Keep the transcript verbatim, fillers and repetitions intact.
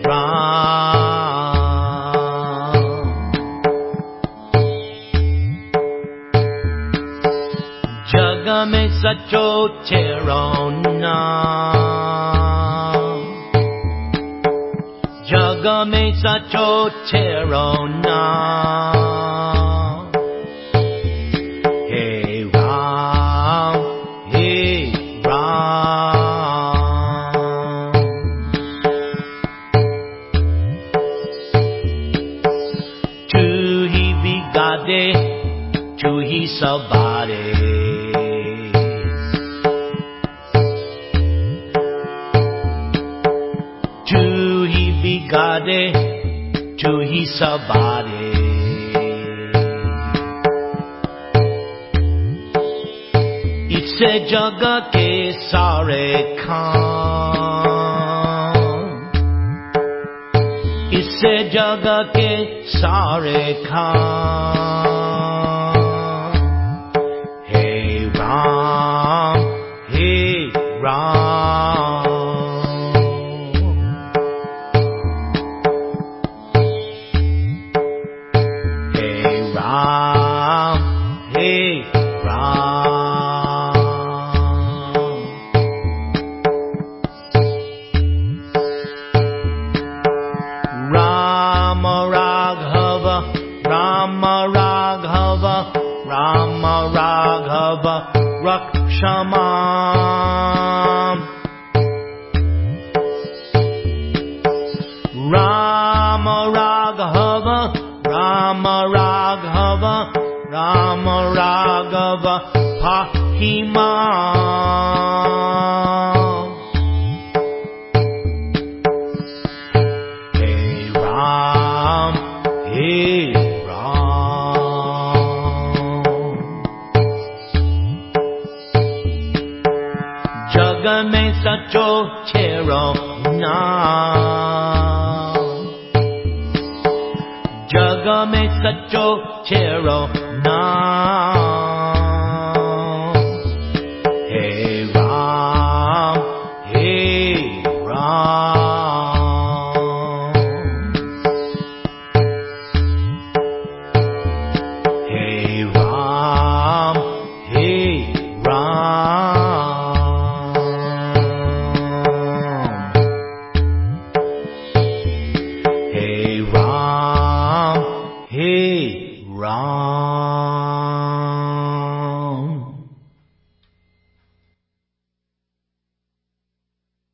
Ram. Jug mein sacho cherona, jug mein sacho cherona. Hey Ram, hey Ram. Tu hi bigade, tu hi savare. Bigade, tu hi sabade. Isse jaga ke sare khan, isse jaga ke sare khan. Hey Ram, hey Ram. Ram, hey Ram. Rama Raghava, Rama Raghava, Rama Raghava, Rakshamam. Rama Raghava, Rama Raghava, Rama Raghava, Pahimam. Hey Ram, hey Ram. Jug mein sacho cherona, jug mein sacho cherona.